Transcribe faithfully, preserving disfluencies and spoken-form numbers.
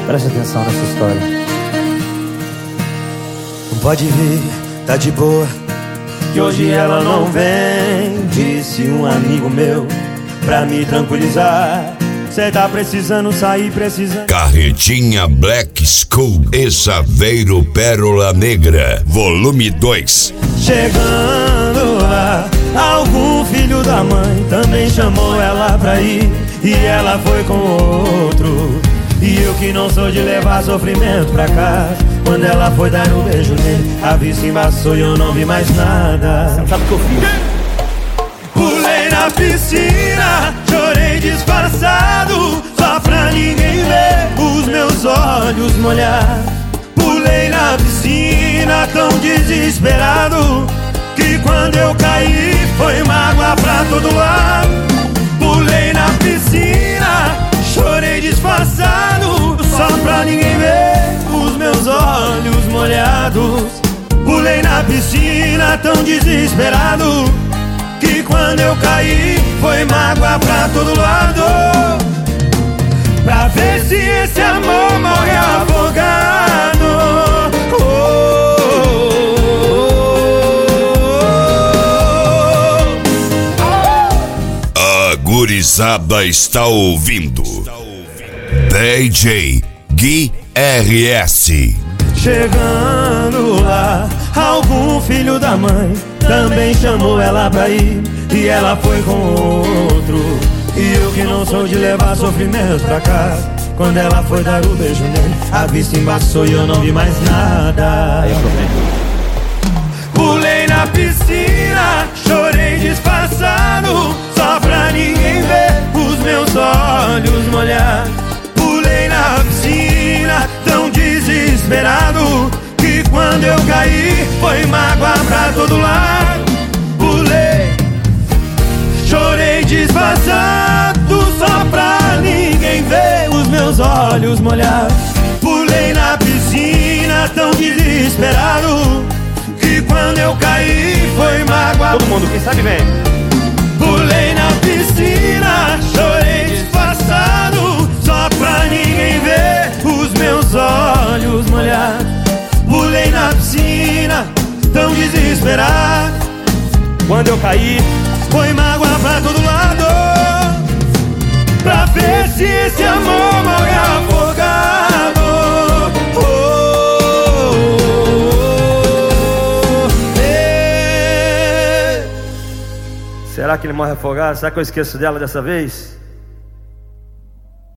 Preste atenção nessa história. Pode vir, tá de boa, que hoje ela não vem. Disse um amigo meu pra me tranquilizar. Cê tá precisando sair, precisando. Carretinha Black School e Saveiro Pérola Negra, volume dois. Chegando lá, algum filho da mãe também chamou ela pra ir, e ela foi com outro. E eu que não sou de levar sofrimento pra casa, quando ela foi dar um beijo nele, a vista embaçou e eu não vi mais nada. Você não sabe o que eu fiz? Pulei na piscina, chorei disfarçado, só pra ninguém ver os meus olhos molhar. Pulei na piscina tão desesperado, que quando eu caí foi mágoa pra todo lado. Pulei na piscina, chorei disfarçado, só pra ninguém ver os meus olhos molhados. Pulei na piscina tão desesperado, que quando eu caí foi mágoa pra todo lado. Pra ver se esse amor morre afogado. Oh, oh, oh. A gurizada está ouvindo D J Gui R S. Chegando lá, algum filho da mãe também chamou ela pra ir, e ela foi com outro. E eu que não sou de levar sofrimento pra casa, quando ela foi dar o beijo nele, a vista embaçou e eu não vi mais nada. Aí, Pulei na piscina, chorei disfarçado, só pra ninguém ver os meus olhos molhados. Pulei na piscina tão desesperado, que quando eu caí foi mágoa pra todo lado. Pulei, chorei disfarçado, só pra ninguém ver os meus olhos molhados. Pulei na piscina tão desesperado, que quando eu caí foi mágoa. Todo mundo, quem sabe vem. Pulei na piscina, chorei disfarçado, só pra ninguém ver os meus olhos molhados. Pulei na piscina, tão desesperado, Quando eu caí, foi mágoa pra todo lado. Pra ver se esse amor morre afogado. Oh, oh, oh, eh. será que ele morre afogado? Será que eu esqueço dela dessa vez?